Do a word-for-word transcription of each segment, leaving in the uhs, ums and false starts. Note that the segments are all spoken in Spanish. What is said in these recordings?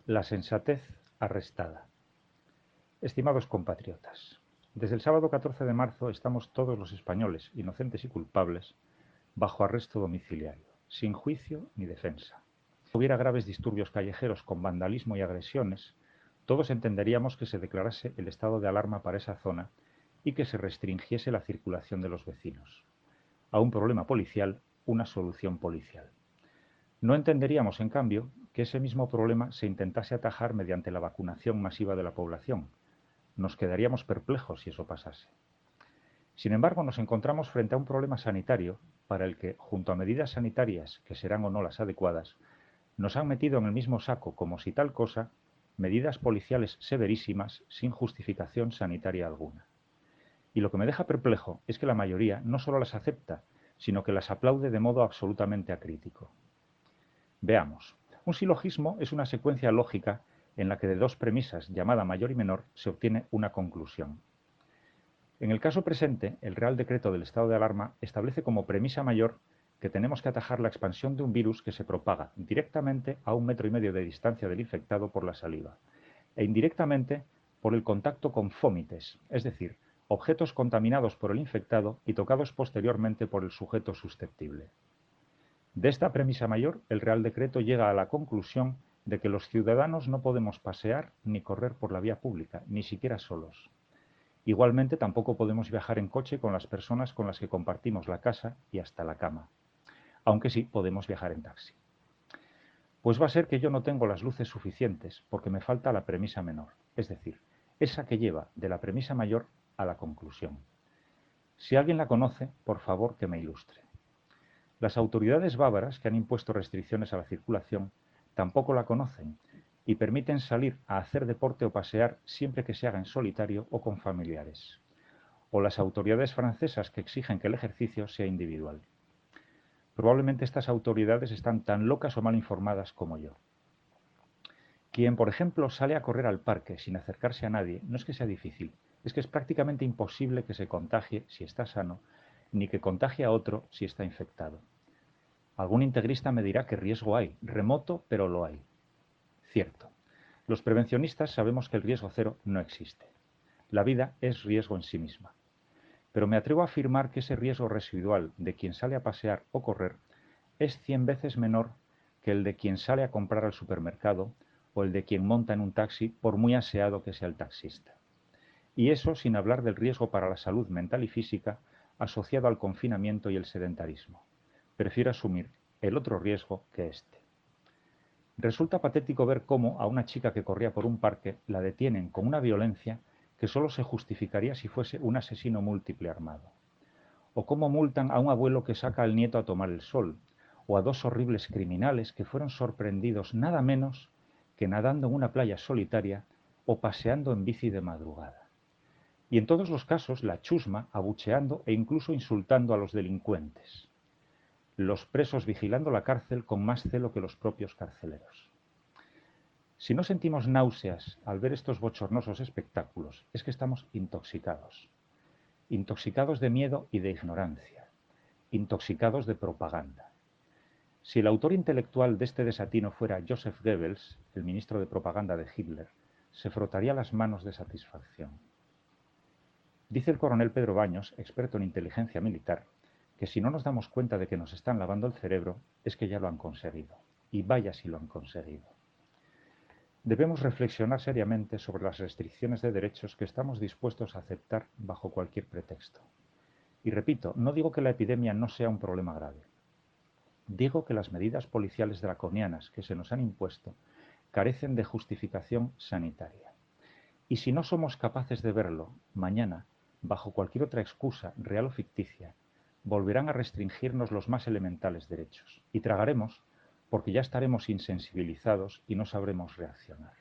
La sensatez arrestada. Estimados compatriotas, desde el sábado catorce de marzo estamos todos los españoles, inocentes y culpables, bajo arresto domiciliario, sin juicio ni defensa. Si hubiera graves disturbios callejeros con vandalismo y agresiones, todos entenderíamos que se declarase el estado de alarma para esa zona y que se restringiese la circulación de los vecinos. A un problema policial, una solución policial. No entenderíamos, en cambio, que ese mismo problema se intentase atajar mediante la vacunación masiva de la población. Nos quedaríamos perplejos si eso pasase. Sin embargo, nos encontramos frente a un problema sanitario para el que, junto a medidas sanitarias que serán o no las adecuadas, nos han metido en el mismo saco, como si tal cosa, medidas policiales severísimas sin justificación sanitaria alguna. Y lo que me deja perplejo es que la mayoría no solo las acepta, sino que las aplaude de modo absolutamente acrítico. Veamos. Un silogismo es una secuencia lógica en la que de dos premisas, llamada mayor y menor, se obtiene una conclusión. En el caso presente, el Real Decreto del estado de alarma establece como premisa mayor que tenemos que atajar la expansión de un virus que se propaga directamente a un metro y medio de distancia del infectado por la saliva e indirectamente por el contacto con fómites, es decir, objetos contaminados por el infectado y tocados posteriormente por el sujeto susceptible. De esta premisa mayor, el Real Decreto llega a la conclusión de que los ciudadanos no podemos pasear ni correr por la vía pública, ni siquiera solos. Igualmente, tampoco podemos viajar en coche con las personas con las que compartimos la casa y hasta la cama, aunque sí podemos viajar en taxi. Pues va a ser que yo no tengo las luces suficientes porque me falta la premisa menor, es decir, esa que lleva de la premisa mayor a la conclusión. Si alguien la conoce, por favor que me ilustre. Las autoridades bávaras, que han impuesto restricciones a la circulación, tampoco la conocen y permiten salir a hacer deporte o pasear siempre que se haga en solitario o con familiares. O las autoridades francesas, que exigen que el ejercicio sea individual. Probablemente estas autoridades están tan locas o mal informadas como yo. Quien, por ejemplo, sale a correr al parque sin acercarse a nadie, no es que sea difícil, es que es prácticamente imposible que se contagie si está sano, ni que contagie a otro si está infectado. Algún integrista me dirá que riesgo hay, remoto, pero lo hay. Cierto. Los prevencionistas sabemos que el riesgo cero no existe. La vida es riesgo en sí misma. Pero me atrevo a afirmar que ese riesgo residual de quien sale a pasear o correr es cien veces menor que el de quien sale a comprar al supermercado o el de quien monta en un taxi, por muy aseado que sea el taxista. Y eso sin hablar del riesgo para la salud mental y física asociado al confinamiento y el sedentarismo. Prefiero asumir el otro riesgo que este. Resulta patético ver cómo a una chica que corría por un parque la detienen con una violencia que solo se justificaría si fuese un asesino múltiple armado. O cómo multan a un abuelo que saca al nieto a tomar el sol, o a dos horribles criminales que fueron sorprendidos nada menos que nadando en una playa solitaria o paseando en bici de madrugada. Y en todos los casos la chusma abucheando e incluso insultando a los delincuentes. Los presos vigilando la cárcel con más celo que los propios carceleros. Si no sentimos náuseas al ver estos bochornosos espectáculos, es que estamos intoxicados. Intoxicados de miedo y de ignorancia. Intoxicados de propaganda. Si el autor intelectual de este desatino fuera Joseph Goebbels, el ministro de propaganda de Hitler, se frotaría las manos de satisfacción. Dice el coronel Pedro Baños, experto en inteligencia militar, que si no nos damos cuenta de que nos están lavando el cerebro, es que ya lo han conseguido. Y vaya si lo han conseguido. Debemos reflexionar seriamente sobre las restricciones de derechos que estamos dispuestos a aceptar bajo cualquier pretexto. Y repito, no digo que la epidemia no sea un problema grave. Digo que las medidas policiales draconianas que se nos han impuesto carecen de justificación sanitaria. Y si no somos capaces de verlo, mañana, bajo cualquier otra excusa, real o ficticia, volverán a restringirnos los más elementales derechos. Y tragaremos porque ya estaremos insensibilizados y no sabremos reaccionar.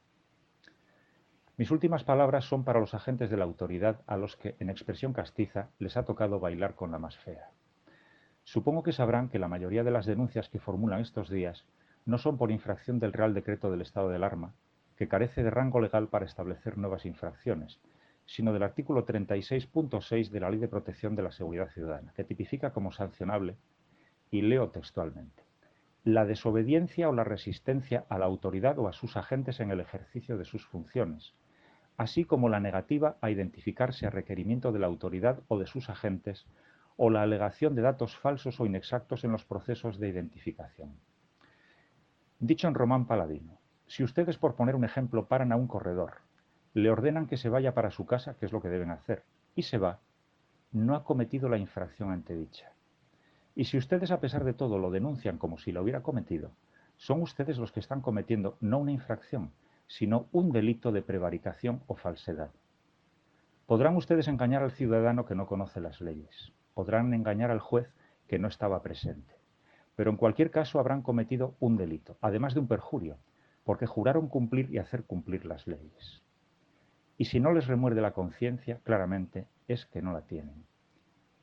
Mis últimas palabras son para los agentes de la autoridad a los que, en expresión castiza, les ha tocado bailar con la más fea. Supongo que sabrán que la mayoría de las denuncias que formulan estos días no son por infracción del Real Decreto del estado de alarma, que carece de rango legal para establecer nuevas infracciones, sino del artículo treinta y seis punto seis de la Ley de Protección de la Seguridad Ciudadana, que tipifica como sancionable, y leo textualmente: la desobediencia o la resistencia a la autoridad o a sus agentes en el ejercicio de sus funciones, así como la negativa a identificarse a requerimiento de la autoridad o de sus agentes, o la alegación de datos falsos o inexactos en los procesos de identificación. Dicho en román paladino, si ustedes, por poner un ejemplo, paran a un corredor, le ordenan que se vaya para su casa, que es lo que deben hacer, y se va, no ha cometido la infracción antedicha. Y si ustedes, a pesar de todo, lo denuncian como si lo hubiera cometido, son ustedes los que están cometiendo no una infracción, sino un delito de prevaricación o falsedad. Podrán ustedes engañar al ciudadano que no conoce las leyes, podrán engañar al juez que no estaba presente, pero en cualquier caso habrán cometido un delito, además de un perjurio, porque juraron cumplir y hacer cumplir las leyes. Y si no les remuerde la conciencia, claramente es que no la tienen.